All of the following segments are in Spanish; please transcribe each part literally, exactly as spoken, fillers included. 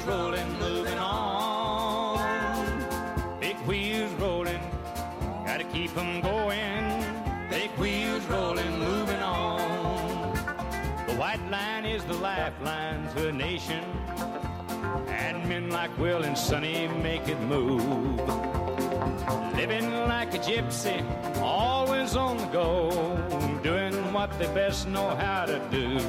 rolling, moving on. Big wheels rolling, gotta keep them going. Big wheels rolling, moving on. The white line is the lifeline to a nation, and men like Will and Sonny make it move. Living like a gypsy, always on the go, doing what they best know how to do.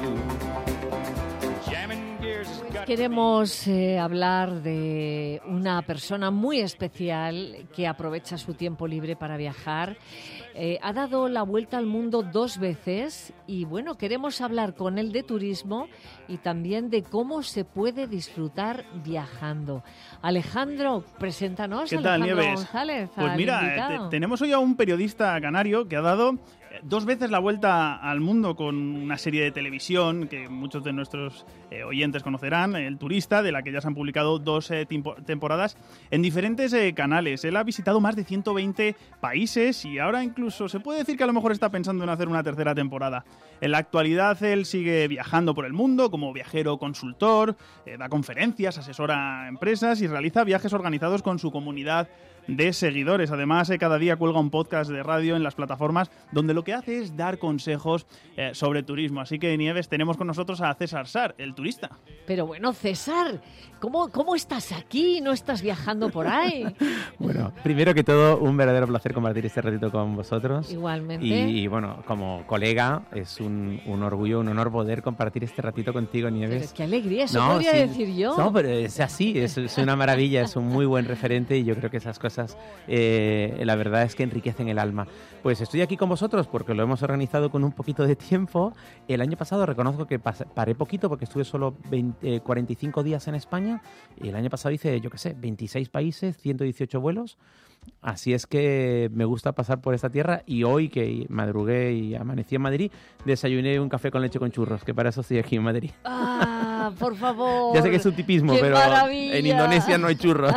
Jamming gears has got to be. Queremos eh, hablar de una persona muy especial que aprovecha su tiempo libre para viajar. Eh, ha dado la vuelta al mundo dos veces y bueno, queremos hablar con él de turismo y también de cómo se puede disfrutar viajando. Alejandro, preséntanos. ¿Qué tal, Alejandro Nieves? González, Pues al mira, invitado. te- tenemos hoy a un periodista canario que ha dado dos veces la vuelta al mundo con una serie de televisión que muchos de nuestros eh, oyentes conocerán, El Turista, de la que ya se han publicado dos eh, timpo- temporadas en diferentes eh, canales. Él ha visitado más de ciento veinte países y ahora incluso se puede decir que a lo mejor está pensando en hacer una tercera temporada. En la actualidad él sigue viajando por el mundo como viajero consultor, eh, da conferencias, asesora a empresas y realiza viajes organizados con su comunidad de seguidores. Además, eh, cada día cuelga un podcast de radio en las plataformas donde lo que hace es dar consejos eh, sobre turismo. Así que, Nieves, tenemos con nosotros a César Sar, el turista. Pero bueno, César, ¿cómo, cómo estás aquí? ¿No estás viajando por ahí? Bueno, primero que todo, un verdadero placer compartir este ratito con vosotros. Igualmente. Y, y, bueno, como colega, es un, un orgullo, un honor poder compartir este ratito contigo, Nieves. Pero qué alegría, eso No, podría sí, decir yo. No, pero es así, es, es una maravilla, es un muy buen referente y yo creo que esas cosas, eh, la verdad es que enriquecen el alma. Pues estoy aquí con vosotros porque lo hemos organizado con un poquito de tiempo. El año pasado reconozco que pas- paré poquito porque estuve solo veinte, eh, cuarenta y cinco días en España y el año pasado hice, yo qué sé, veintiséis países, ciento dieciocho vuelos. Así es que me gusta pasar por esta tierra y hoy que madrugué y amanecí en Madrid, desayuné un café con leche con churros, que para eso estoy aquí en Madrid. Ah, por favor. Ya sé que es un tipismo, ¡Qué pero maravilla! en Indonesia no hay churros.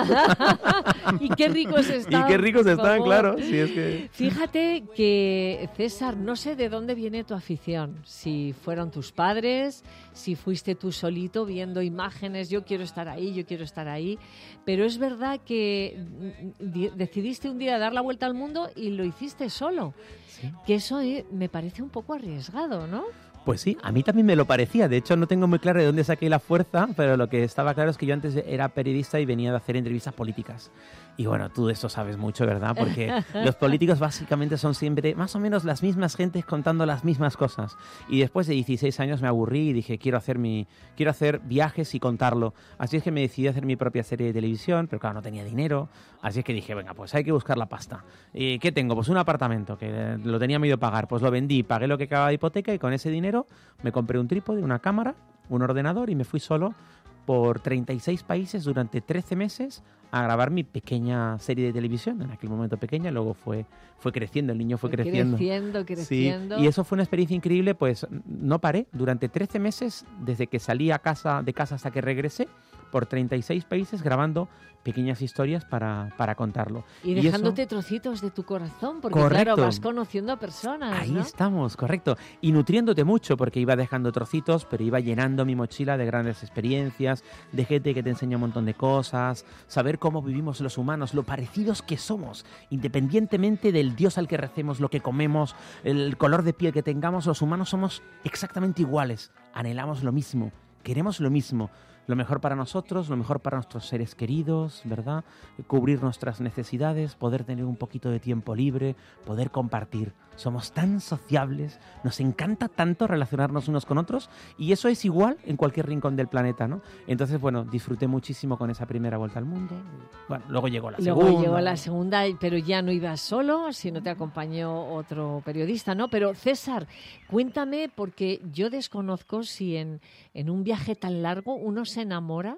Y qué ricos están. Y qué ricos por están, favor. claro. Sí, es que... Fíjate que, César, no sé de dónde viene tu afición. Si fueron tus padres, si fuiste tú solito viendo imágenes, yo quiero estar ahí, yo quiero estar ahí. Pero es verdad que mm, di- decidiste un día dar la vuelta al mundo y lo hiciste solo. Sí. Que eso eh, me parece un poco arriesgado, ¿no? Pues sí, a mí también me lo parecía. De hecho, no tengo muy claro de dónde saqué la fuerza, pero lo que estaba claro es que yo antes era periodista y venía de hacer entrevistas políticas. Y bueno, tú de eso sabes mucho, ¿verdad? Porque los políticos básicamente son siempre más o menos las mismas gentes contando las mismas cosas. Y después de dieciséis años me aburrí y dije, quiero hacer mi, quiero hacer viajes y contarlo. Así es que me decidí a hacer mi propia serie de televisión, pero claro, no tenía dinero. Así es que dije, venga, pues hay que buscar la pasta. ¿Y qué tengo? Pues un apartamento que lo tenía medio pagar. Pues lo vendí, pagué lo que acababa de hipoteca y con ese dinero me compré un trípode, una cámara, un ordenador y me fui solo por treinta y seis países durante trece meses a grabar mi pequeña serie de televisión. En aquel momento pequeña, luego fue, fue creciendo, el niño fue creciendo. Creciendo, creciendo. Sí, y eso fue una experiencia increíble, pues no paré. Durante trece meses, desde que salí a casa, de casa hasta que regresé, por treinta y seis países grabando pequeñas historias para, para contarlo. Y dejándote trocitos de tu corazón, porque Correcto. claro, vas conociendo a personas, Ahí ¿no? estamos, correcto. Y nutriéndote mucho, porque iba dejando trocitos, pero iba llenando mi mochila de grandes experiencias, de gente que te enseña un montón de cosas, saber cómo vivimos los humanos, lo parecidos que somos, independientemente del Dios al que recemos, lo que comemos, el color de piel que tengamos, los humanos somos exactamente iguales, anhelamos lo mismo, queremos lo mismo. Lo mejor para nosotros, lo mejor para nuestros seres queridos, ¿verdad? Cubrir nuestras necesidades, poder tener un poquito de tiempo libre, poder compartir. Somos tan sociables, nos encanta tanto relacionarnos unos con otros y eso es igual en cualquier rincón del planeta, ¿no? Entonces, bueno, disfruté muchísimo con esa primera vuelta al mundo. Bueno, luego llegó la Luego segunda. llegó la segunda, pero ya no ibas solo, sino te acompañó otro periodista, ¿no? Pero César, cuéntame, porque yo desconozco si en, en un viaje tan largo uno se enamora.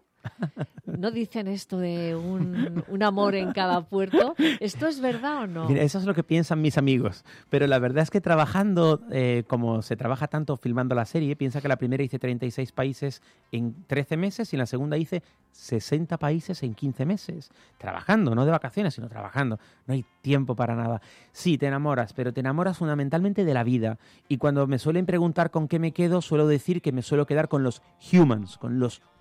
¿No dicen esto de un, un amor en cada puerto? ¿Esto es verdad o no? Mira, eso es lo que piensan mis amigos. Pero la verdad es que trabajando, eh, como se trabaja tanto filmando la serie, piensa que la primera hice treinta y seis países en trece meses y en la segunda hice sesenta países en quince meses. Trabajando, no de vacaciones, sino trabajando. No hay tiempo para nada. Sí, te enamoras, pero te enamoras fundamentalmente de la vida. Y cuando me suelen preguntar con qué me quedo, suelo decir que me suelo quedar con los humans, con los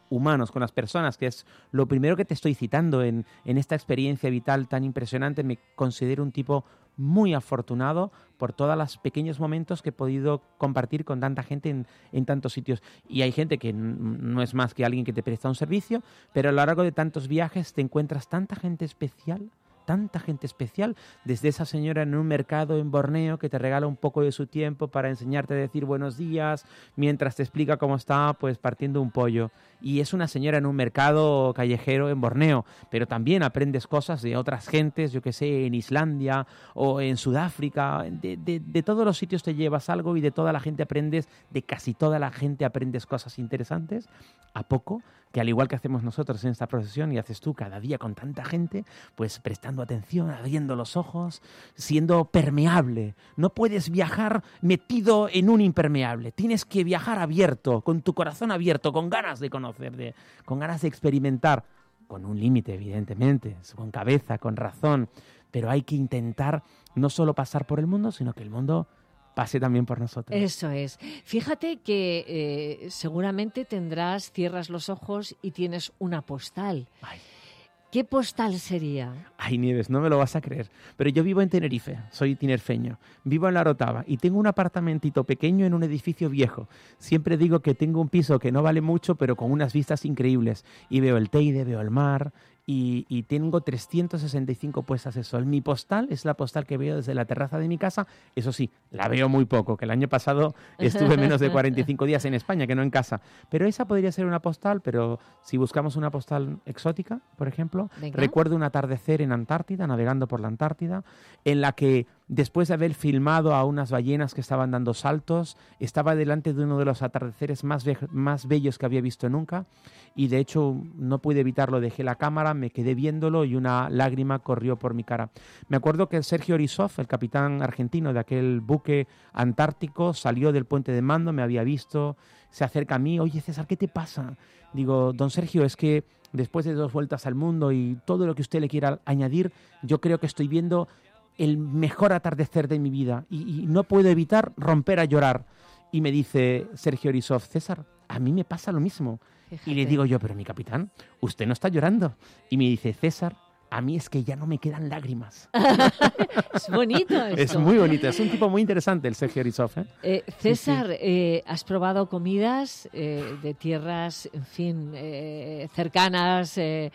humanos, con las personas, que es lo primero que te estoy citando en, en esta experiencia vital tan impresionante. Me considero un tipo muy afortunado por todos los pequeños momentos que he podido compartir con tanta gente en, en tantos sitios. Y hay gente que n- no es más que alguien que te presta un servicio, pero a lo largo de tantos viajes te encuentras tanta gente especial, tanta gente especial, desde esa señora en un mercado en Borneo que te regala un poco de su tiempo para enseñarte a decir buenos días, mientras te explica cómo está pues partiendo un pollo. Y es una señora en un mercado callejero en Borneo, pero también aprendes cosas de otras gentes, yo que sé, en Islandia o en Sudáfrica. De, de, de todos los sitios te llevas algo y de toda la gente aprendes, de casi toda la gente aprendes cosas interesantes, a poco, que al igual que hacemos nosotros en esta procesión y haces tú cada día con tanta gente, pues prestando atención, abriendo los ojos, siendo permeable. No puedes viajar metido en un impermeable. Tienes que viajar abierto, con tu corazón abierto, con ganas de conocer, de, con ganas de experimentar, con un límite, evidentemente, con cabeza, con razón, pero hay que intentar no solo pasar por el mundo, sino que el mundo pase también por nosotros. Eso es. Fíjate que eh, seguramente tendrás, cierras los ojos y tienes una postal. Ay. ¿Qué postal sería? Ay, Nieves, no me lo vas a creer, pero yo vivo en Tenerife, soy tinerfeño, vivo en La Orotava y tengo un apartamentito pequeño en un edificio viejo. Siempre digo que tengo un piso que no vale mucho, pero con unas vistas increíbles. Y veo el Teide, veo el mar y, y tengo trescientas sesenta y cinco puestas de sol. Mi postal es la postal que veo desde la terraza de mi casa. Eso sí, la veo muy poco, que el año pasado estuve menos de cuarenta y cinco días en España, que no en casa. Pero esa podría ser una postal, pero si buscamos una postal exótica, por ejemplo, Venga. recuerdo un atardecer en Antártida, navegando por la Antártida, en la que después de haber filmado a unas ballenas que estaban dando saltos, estaba delante de uno de los atardeceres más, be- más bellos que había visto nunca y de hecho no pude evitarlo, dejé la cámara, me quedé viéndolo y una lágrima corrió por mi cara. Me acuerdo que Sergio Orizov, el capitán argentino de aquel buque antártico, salió del puente de mando, me había visto, se acerca a mí, oye César, ¿qué te pasa? Digo, don Sergio, es que después de dos vueltas al mundo y todo lo que usted le quiera añadir, yo creo que estoy viendo el mejor atardecer de mi vida y, y no puedo evitar romper a llorar. Y me dice Sergio Orizov, César, a mí me pasa lo mismo. Fíjate. Y le digo yo, pero mi capitán, usted no está llorando. Y me dice, César, a mí es que ya no me quedan lágrimas. Es bonito esto. Es muy bonito, es un tipo muy interesante el Sergio Orizov, ¿eh? Eh, César, eh, has probado comidas eh, de tierras, en fin, eh, cercanas, eh,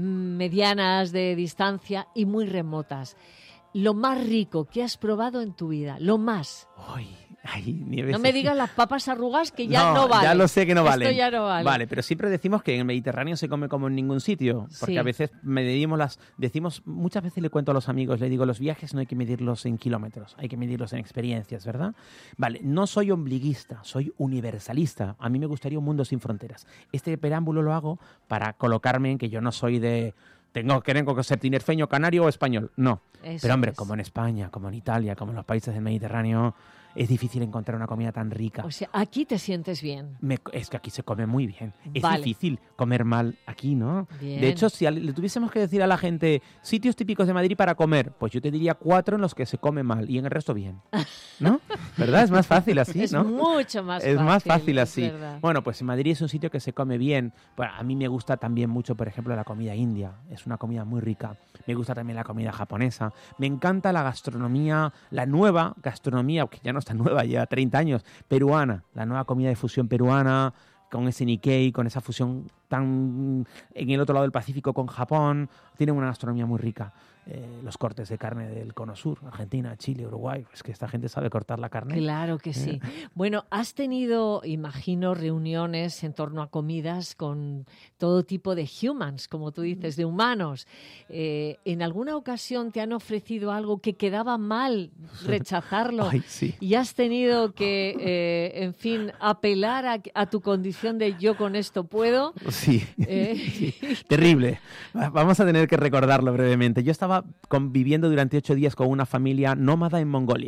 medianas de distancia y muy remotas. Lo más rico que has probado en tu vida, lo más. Ay, ay, Nieves. No me digas las papas arrugas que ya no, valen. Ya lo sé que no Esto valen. ya no vale. Vale, pero siempre decimos que en el Mediterráneo se come como en ningún sitio, porque Sí. a veces medimos las, decimos, muchas veces le cuento a los amigos, le digo, los viajes no hay que medirlos en kilómetros, hay que medirlos en experiencias, ¿verdad? Vale, no soy ombliguista, soy universalista. A mí me gustaría un mundo sin fronteras. Este preámbulo lo hago para colocarme en que yo no soy de tengo que tengo que ser tinerfeño, canario o español. No. Eso Pero hombre, es. como en España, como en Italia, como en los países del Mediterráneo, es difícil encontrar una comida tan rica. O sea, aquí te sientes bien. Me- es que aquí se come muy bien. Es Vale. difícil comer mal aquí, ¿no? Bien. De hecho, si al- le tuviésemos que decir a la gente sitios típicos de Madrid para comer, pues yo te diría cuatro en los que se come mal y en el resto bien. ¿No? ¿Verdad? Es más fácil así, es ¿no? mucho más Es fácil. más fácil es así. verdad. Bueno, pues Madrid es un sitio que se come bien. Bueno, a mí me gusta también mucho, por ejemplo, la comida india. Es una comida muy rica. Me gusta también la comida japonesa. Me encanta la gastronomía, la nueva gastronomía, que ya no está nueva, ya treinta años, peruana. La nueva comida de fusión peruana, con ese Nikkei, con esa fusión tan en el otro lado del Pacífico con Japón. Tienen una gastronomía muy rica. Eh, los cortes de carne del Cono Sur, Argentina, Chile, Uruguay. Es que esta gente sabe cortar la carne. Claro que sí. Bueno, has tenido, imagino, reuniones en torno a comidas con todo tipo de humans, como tú dices, de humanos. Eh, ¿En alguna ocasión te han ofrecido algo que quedaba mal rechazarlo? Ay, sí. Y has tenido que, eh, en fin, apelar a, a tu condición de yo con esto puedo. Sí. Eh, Sí. Terrible. Va- Vamos a tener que recordarlo brevemente. Yo estaba conviviendo durante ocho días con una familia nómada en Mongolia.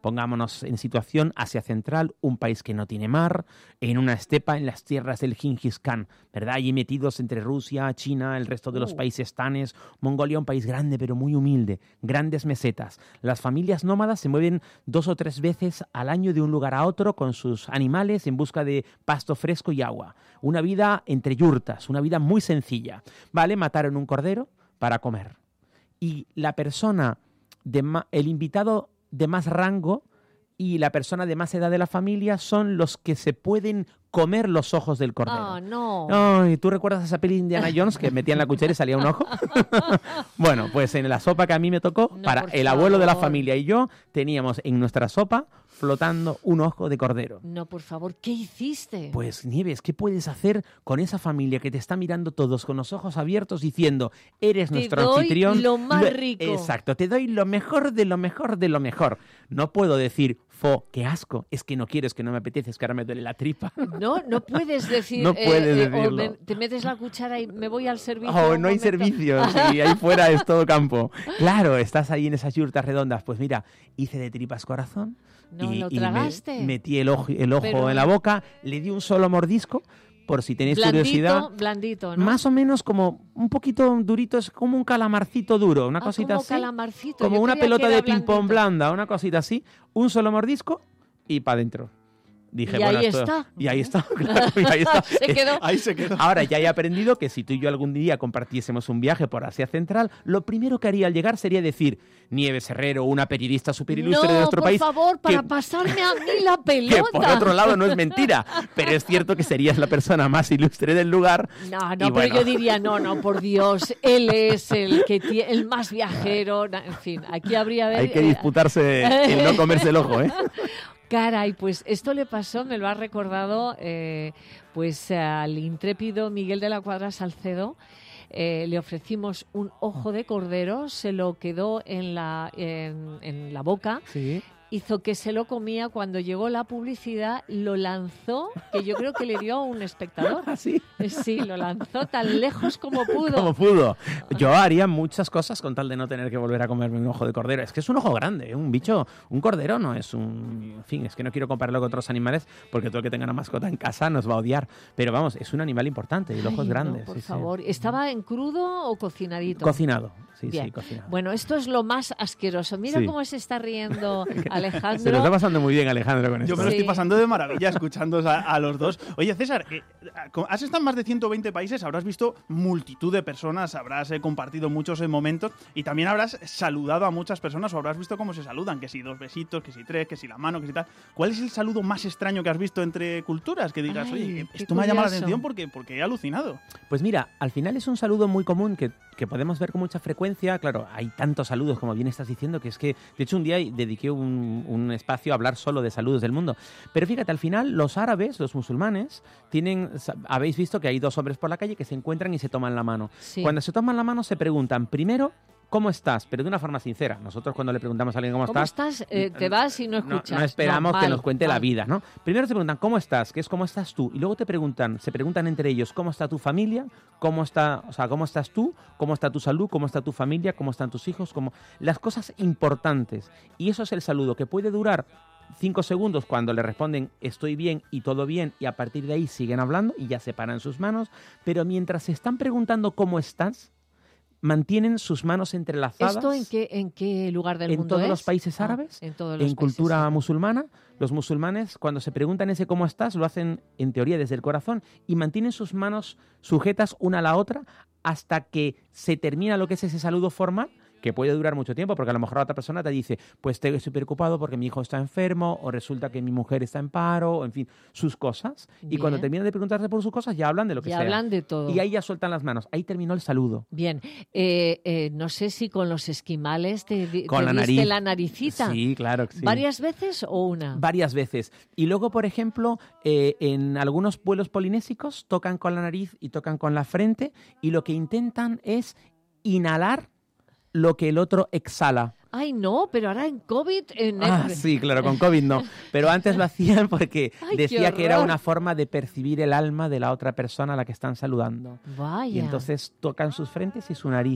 Pongámonos en situación Asia Central, un país que no tiene mar, en una estepa en las tierras del Gengis Khan, ¿verdad? Allí metidos entre Rusia, China, el resto de los Uh. países tanes. Mongolia, un país grande pero muy humilde, grandes mesetas. Las familias nómadas se mueven dos o tres veces al año de un lugar a otro con sus animales en busca de pasto fresco y agua. Una vida entre yurtas, una vida muy sencilla. Vale, mataron un cordero para comer. Y la persona, de ma- el invitado de más rango y la persona de más edad de la familia son los que se pueden comer los ojos del cordero. Ah, no. Ay, ¿tú recuerdas esa peli de Indiana Jones que metían la cuchara y salía un ojo? Bueno, pues en la sopa que a mí me tocó, No, para por el abuelo de la favor. familia y yo, teníamos en nuestra sopa flotando un ojo de cordero. No, por favor, ¿qué hiciste? Pues Nieves, ¿qué puedes hacer con esa familia que te está mirando todos con los ojos abiertos diciendo, eres Te nuestro doy anfitrión? lo más rico. Exacto, te doy lo mejor de lo mejor de lo mejor. No puedo decir, fo, qué asco, es que no quieres, que no me apetece, es que ahora me duele la tripa. No, no puedes decir. No eh, puedes eh, o decirlo. me- te metes la cuchara y me voy al servicio. Oh, un no hay momento. servicios y ahí fuera es todo campo. Claro, estás ahí en esas yurtas redondas. Pues mira, hice de tripas corazón. No, y, lo y me tragaste. metí el ojo, el ojo Pero- en la boca, le di un solo mordisco, por si tenéis Blandito, curiosidad. blandito, ¿no? Más o menos como un poquito durito, es como un calamarcito duro, una Ah, cosita como así. calamarcito. Como Yo una creía pelota que era de ping-pong blandito. blanda, una cosita así. Un solo mordisco y para adentro. Dije, Y bueno, ahí esto- está. Y ahí está, claro, y ahí está. Se quedó. Ahí se quedó. Ahora ya he aprendido que si tú y yo algún día compartiésemos un viaje por Asia Central, lo primero que haría al llegar sería decir, Nieves Herrero, una periodista súper ilustre No, de nuestro por país. favor, para que- pasarme a mí la que pelota. por otro lado no es mentira, pero es cierto que serías la persona más ilustre del lugar. No, no, Y pero bueno. yo diría, no, no, por Dios, él es el que tie- el más viajero, na- en fin, aquí habría Hay que eh, disputarse el no comerse el ojo, ¿eh? Caray, pues esto le pasó, me lo ha recordado, eh, pues al intrépido Miguel de la Cuadra Salcedo. Eh, le ofrecimos un ojo de cordero, se lo quedó en la, en, en la boca, Sí. hizo que se lo comía. Cuando llegó la publicidad, lo lanzó, que yo creo que le dio a un espectador. Así. Eh, Sí, lo lanzó tan lejos como pudo. Como pudo. Yo haría muchas cosas con tal de no tener que volver a comerme un ojo de cordero. Es que es un ojo grande, ¿eh? Un bicho, un cordero no es un... En fin, es que no quiero compararlo con otros animales porque todo el que tenga una mascota en casa nos va a odiar. Pero vamos, es un animal importante y el ojo Ay, es grande. no, por sí, sí. favor. ¿Estaba en crudo o cocinadito? Cocinado. Sí, Bien. sí, cocinado. Bueno, esto es lo más asqueroso. Mira Sí. cómo se está riendo Se lo está Alejandro. pasando muy bien Alejandro con Yo esto. me lo Sí. estoy pasando de maravilla escuchando a, a los dos. Oye, César, eh, has estado en más de ciento veinte países, habrás visto multitud de personas, habrás eh, compartido muchos eh, momentos y también habrás saludado a muchas personas o habrás visto cómo se saludan, que si dos besitos, que si tres, que si la mano, que si tal. ¿Cuál es el saludo más extraño que has visto entre culturas? Que digas, Ay, oye, qué esto me ha llamado la curioso. atención porque, porque he alucinado. Pues mira, al final es un saludo muy común que, que podemos ver con mucha frecuencia. Claro, hay tantos saludos, como bien estás diciendo, que es que, de hecho, un día dediqué un, un espacio a hablar solo de saludos del mundo. Pero fíjate, al final, los árabes, los musulmanes, tienen, habéis visto que hay dos hombres por la calle que se encuentran y se toman la mano. Sí. Cuando se toman la mano, se preguntan, primero, ¿cómo estás? Pero de una forma sincera. Nosotros, cuando le preguntamos a alguien cómo, ¿Cómo estás, estás? Eh, te vas y no escuchas. no esperamos No, que mal, nos cuente la mal. vida, ¿no? Primero te preguntan cómo estás, que es cómo estás tú, y luego te preguntan, se preguntan entre ellos cómo está tu familia, cómo está, o sea, cómo estás tú, cómo está tu salud, cómo está tu familia, cómo están tus hijos, cómo las cosas importantes. Y eso es el saludo que puede durar cinco segundos cuando le responden estoy bien y todo bien y a partir de ahí siguen hablando y ya se paran sus manos, pero mientras se están preguntando cómo estás, mantienen sus manos entrelazadas. ¿Esto en qué, en qué lugar del en mundo todos es? los países Ah, árabes, en todos los en países cultura árabes. musulmana, los musulmanes cuando se preguntan ese cómo estás lo hacen en teoría desde el corazón y mantienen sus manos sujetas una a la otra hasta que se termina lo que es ese saludo formal, que puede durar mucho tiempo, porque a lo mejor la otra persona te dice, pues te estoy preocupado porque mi hijo está enfermo, o resulta que mi mujer está en paro, o en fin, sus cosas. Y cuando Bien. terminan de preguntarte por sus cosas, ya hablan de lo que Ya sea. hablan de todo. Y ahí ya sueltan las manos. Ahí terminó el saludo. Bien, eh, eh, no sé si con los esquimales te, di- Con te la diste nariz. la naricita. Sí, claro que sí. ¿Varias veces o una? Varias veces. Y luego, por ejemplo, eh, en algunos pueblos polinésicos tocan con la nariz y tocan con la frente y lo que intentan es inhalar lo que el otro exhala. Ay, no, pero ahora en COVID... En Ah, sí, claro, con COVID no. Pero antes lo hacían porque Ay, qué decía que era horror. una forma de percibir el alma de la otra persona a la que están saludando. Vaya. Y entonces tocan sus frentes y su nariz.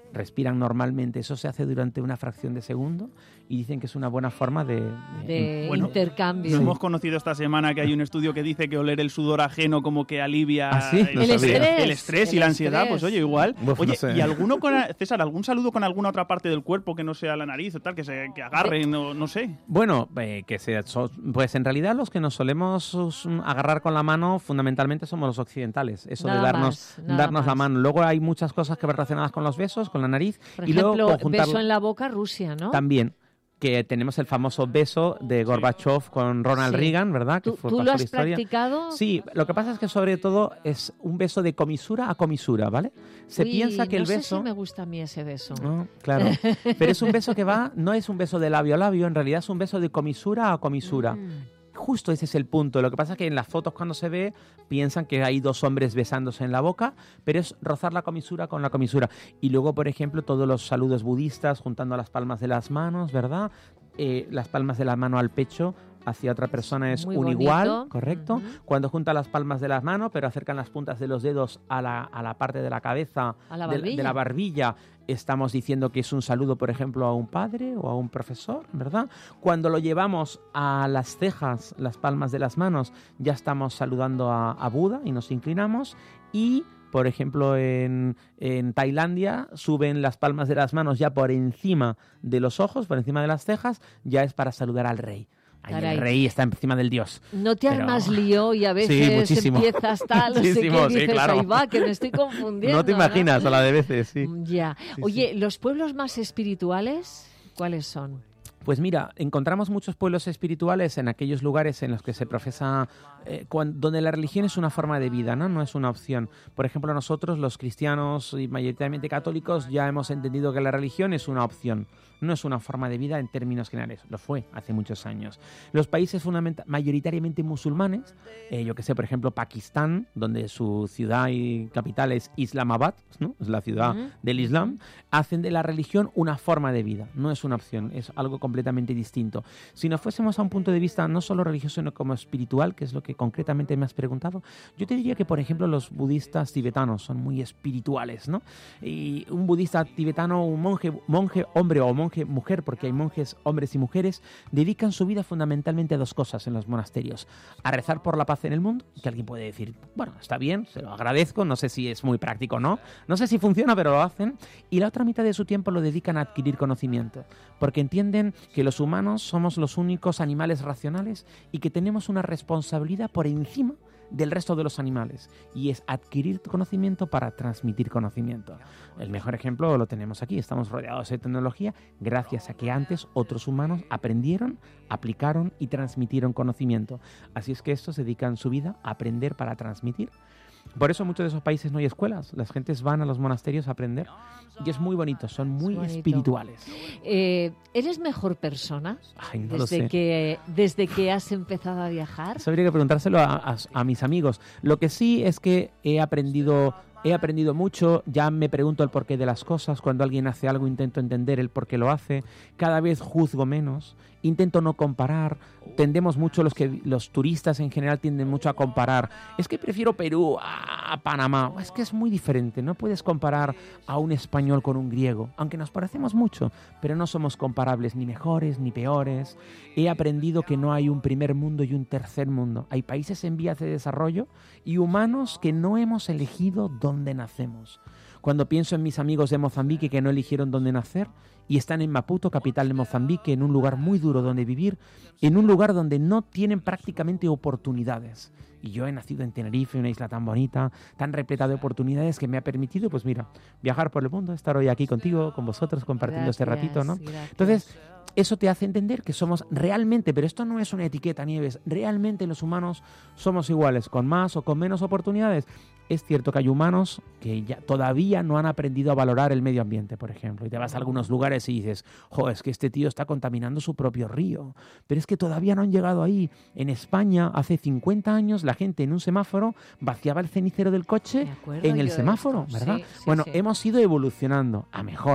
respiran normalmente. Eso se hace durante una fracción de segundo y dicen que es una buena forma de... De, de bueno, intercambio. Nos sí. hemos conocido esta semana que hay un estudio que dice que oler el sudor ajeno como que alivia ¿Ah, sí? el, el, estrés, el estrés y el la ansiedad. estrés. Pues oye, igual. Uf, oye, no sé. ¿y alguno con, César, algún saludo con alguna otra parte del cuerpo que no sea la nariz o tal, que se que agarren o no sé? Bueno, eh, que sea, so, pues en realidad los que nos solemos agarrar con la mano fundamentalmente somos los occidentales. Eso nada de darnos, más, darnos más. la mano. Luego hay muchas cosas que van relacionadas con los besos, con la nariz. Por y ejemplo, luego conjuntar... beso en la boca, Rusia, ¿no? También. Que tenemos el famoso beso de Gorbachev sí. con Ronald sí. Reagan, ¿verdad? Que ¿Tú, fue ¿tú lo has practicado? Sí, lo que pasa es que sobre todo es un beso de comisura a comisura, ¿vale? Se Uy, piensa que no el beso... sé si me gusta a mí ese beso. No, claro. Pero es un beso que va, no es un beso de labio a labio, en realidad es un beso de comisura a comisura. Mm. Justo ese es el punto. Lo que pasa es que en las fotos cuando se ve piensan que hay dos hombres besándose en la boca, pero es rozar la comisura con la comisura. Y luego, por ejemplo, todos los saludos budistas juntando las palmas de las manos, ¿verdad? Eh, las palmas de la mano al pecho hacia otra persona es muy un bonito. igual, ¿correcto? Uh-huh. Cuando juntan las palmas de las manos, pero acercan las puntas de los dedos a la, a la parte de la cabeza, ¿A la de, de la barbilla, estamos diciendo que es un saludo, por ejemplo, a un padre o a un profesor, ¿verdad? Cuando lo llevamos a las cejas, las palmas de las manos, ya estamos saludando a, a Buda y nos inclinamos. Y, por ejemplo, en, en Tailandia suben las palmas de las manos ya por encima de los ojos, por encima de las cejas, ya es para saludar al rey. Ahí el rey está encima del dios. No te Pero... armas lío y a veces sí, empiezas tal, no sé qué, sí, dices, claro. ahí va, que me estoy confundiendo. No te imaginas, ¿no? A la de veces, sí. Ya. Sí, Oye, sí. ¿los pueblos más espirituales cuáles son? Pues mira, encontramos muchos pueblos espirituales en aquellos lugares en los que se profesa, eh, cuando, donde la religión es una forma de vida, ¿no? No es una opción. Por ejemplo, nosotros, los cristianos y mayoritariamente católicos, ya hemos entendido que la religión es una opción. No es una forma de vida en términos generales. Lo fue hace muchos años. Los países mayoritariamente musulmanes, eh, yo que sé, por ejemplo, Pakistán, donde su ciudad y capital es Islamabad, ¿no? Es la ciudad uh-huh. del Islam, hacen de la religión una forma de vida. No es una opción, es algo completamente distinto. Si nos fuésemos a un punto de vista no solo religioso, sino como espiritual, que es lo que concretamente me has preguntado, yo te diría que, por ejemplo, los budistas tibetanos son muy espirituales, ¿no? Y un budista tibetano, un monje, monje hombre o monje mujer, porque hay monjes hombres y mujeres, dedican su vida fundamentalmente a dos cosas en los monasterios: a rezar por la paz en el mundo, que alguien puede decir, bueno, está bien, se lo agradezco, no sé si es muy práctico o no, no sé si funciona, pero lo hacen. Y la otra mitad de su tiempo lo dedican a adquirir conocimiento, porque entienden que los humanos somos los únicos animales racionales y que tenemos una responsabilidad por encima del resto de los animales, y es adquirir conocimiento para transmitir conocimiento. El mejor ejemplo lo tenemos aquí. Estamos rodeados de tecnología gracias a que antes otros humanos aprendieron, aplicaron y transmitieron conocimiento. Así es que estos dedican su vida a aprender para transmitir. Por eso en muchos de esos países no hay escuelas. Las gentes van a los monasterios a aprender y es muy bonito, son muy espirituales. Eh, ¿Eres mejor persona Ay, no desde, lo sé. que, desde que has empezado a viajar? Eso habría que preguntárselo a, a, a mis amigos. Lo que sí es que he aprendido... He aprendido mucho, ya me pregunto el porqué de las cosas. Cuando alguien hace algo intento entender el por qué lo hace. Cada vez juzgo menos, intento no comparar. Tendemos mucho, los que los turistas en general tienden mucho a comparar. Es que prefiero Perú a Panamá. Es que es muy diferente, no puedes comparar a un español con un griego, aunque nos parecemos mucho, pero no somos comparables, ni mejores ni peores. He aprendido que no hay un primer mundo y un tercer mundo. Hay países en vías de desarrollo y humanos que no hemos elegido dónde nacemos. Cuando pienso en mis amigos de Mozambique que no eligieron dónde nacer y están en Maputo, capital de Mozambique, en un lugar muy duro donde vivir, en un lugar donde no tienen prácticamente oportunidades. Y yo he nacido en Tenerife, una isla tan bonita, tan repleta de oportunidades, que me ha permitido, pues mira, viajar por el mundo, estar hoy aquí contigo, con vosotros, compartiendo gracias, este ratito, ¿no? Gracias. Entonces, eso te hace entender que somos realmente, pero esto no es una etiqueta, Nieves, realmente los humanos somos iguales, con más o con menos oportunidades. Es cierto que hay humanos que ya todavía no han aprendido a valorar el medio ambiente, por ejemplo, y te vas a algunos lugares y dices, jo, es que este tío está contaminando su propio río, pero es que todavía no han llegado ahí. En España, hace cincuenta años, la gente en un semáforo vaciaba el cenicero del coche en el semáforo, ¿verdad? Sí, sí, bueno, sí. hemos ido evolucionando a mejor.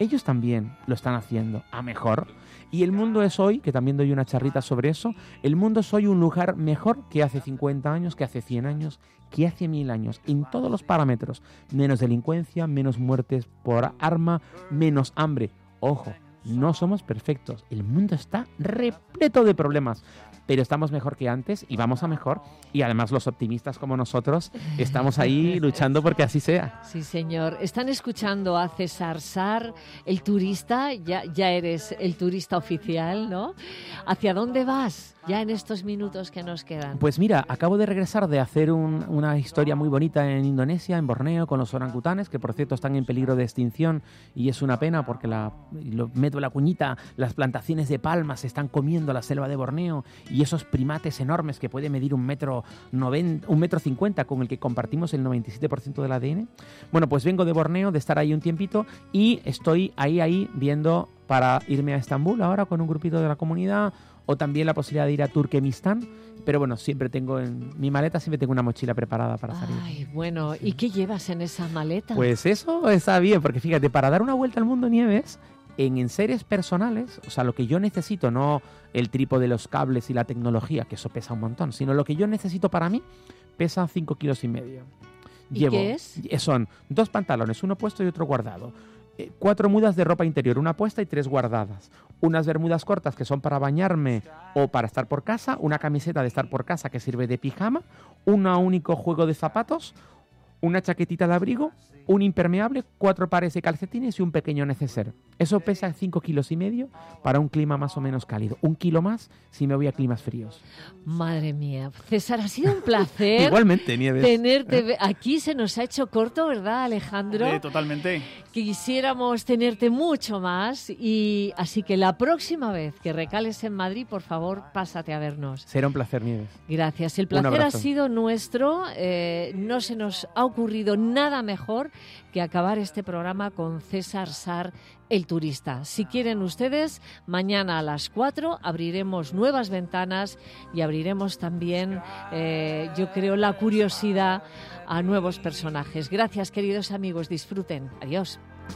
ellos también lo están haciendo a mejor. Y el mundo es hoy, que también doy una charrita sobre eso, el mundo es hoy un lugar mejor que hace cincuenta años, que hace cien años, que hace mil años, en todos los parámetros. Menos delincuencia, menos muertes por arma, menos hambre. Ojo, no somos perfectos, el mundo está repleto de problemas, pero estamos mejor que antes y vamos a mejor. Y además los optimistas como nosotros estamos ahí luchando porque así sea. Sí, señor. Están escuchando a César Sar, el turista. Ya, ya eres el turista oficial, ¿no? ¿Hacia dónde vas ya en estos minutos que nos quedan? Pues mira, acabo de regresar de hacer un, una historia muy bonita en Indonesia, en Borneo, con los orangutanes, que por cierto están en peligro de extinción y es una pena porque, la, lo meto la cuñita, las plantaciones de palmas se están comiendo la selva de Borneo y esos primates enormes que pueden medir un metro noventa, un metro cincuenta, con el que compartimos el noventa y siete por ciento del A D N. Bueno, pues vengo de Borneo, de estar ahí un tiempito y estoy ahí, ahí, viendo para irme a Estambul ahora con un grupito de la comunidad, o también la posibilidad de ir a Turkmenistán. Pero bueno, siempre tengo en mi maleta, siempre tengo una mochila preparada para salir. Ay, bueno, ¿y qué llevas en esa maleta? Pues eso está bien, porque fíjate, para dar una vuelta al mundo, Nieves, en enseres personales, o sea, lo que yo necesito, no el trípode, los cables y la tecnología, que eso pesa un montón, sino lo que yo necesito para mí, pesa cinco kilos y medio. ¿Y Llevo, qué es? Son dos pantalones, uno puesto y otro guardado. Eh, cuatro mudas de ropa interior, una puesta y tres guardadas. Unas bermudas cortas que son para bañarme o para estar por casa, una camiseta de estar por casa que sirve de pijama, un único juego de zapatos, una chaquetita de abrigo, un impermeable, cuatro pares de calcetines y un pequeño neceser. Eso pesa cinco kilos y medio para un clima más o menos cálido. Un kilo más si me voy a climas fríos. Madre mía. César, ha sido un placer. Igualmente, Nieves. Tenerte aquí. Se nos ha hecho corto, ¿verdad, Alejandro? Sí, totalmente. Quisiéramos tenerte mucho más y así que la próxima vez que recales en Madrid, por favor, pásate a vernos. Será un placer, Nieves. Gracias. El placer ha sido nuestro. Eh, no se nos ha ocurrido nada mejor que acabar este programa con César Sar, el turista. Si quieren ustedes, mañana a las cuatro abriremos nuevas ventanas y abriremos también, eh, yo creo, la curiosidad a nuevos personajes. Gracias, queridos amigos. Disfruten. Adiós.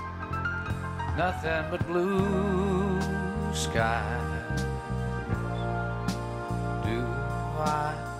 Nothing but blue sky. Do I